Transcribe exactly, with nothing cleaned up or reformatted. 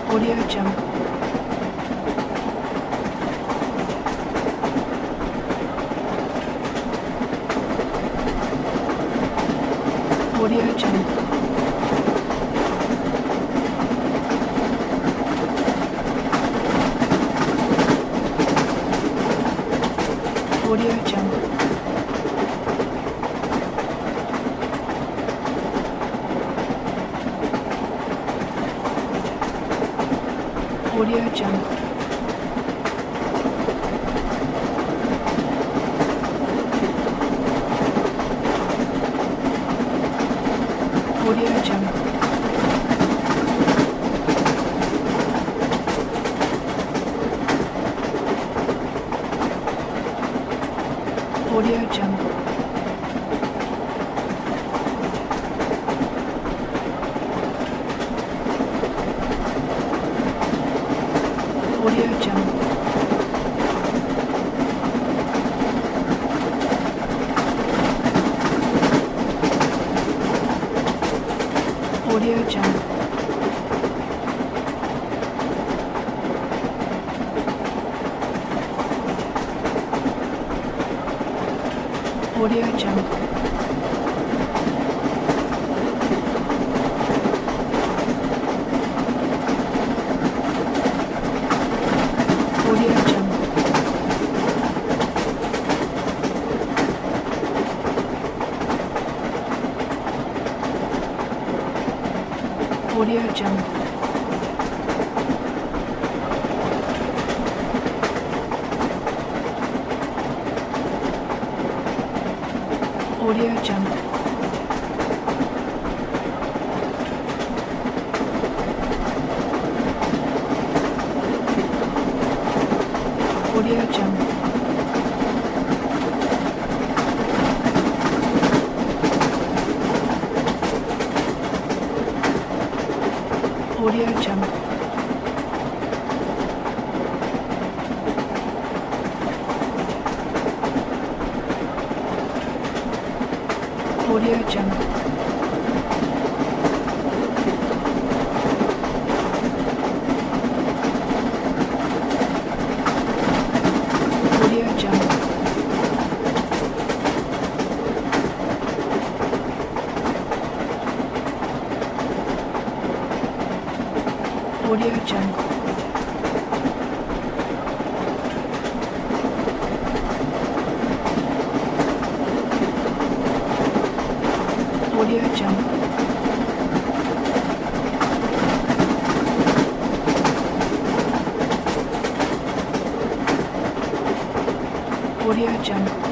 Audio Jungle. Audio Jungle. Audio Jungle. Audio Jungle. Audio Jungle. Audio Jungle. Audio Jungle. Audio Jungle. Audio Jungle. Audio Jungle. Audio Jungle. Audio Jungle. Audio Jungle. Audio Jungle. Audio Jungle. Audio Jungle. Audio Jungle. Audio Jungle. Audio Jungle.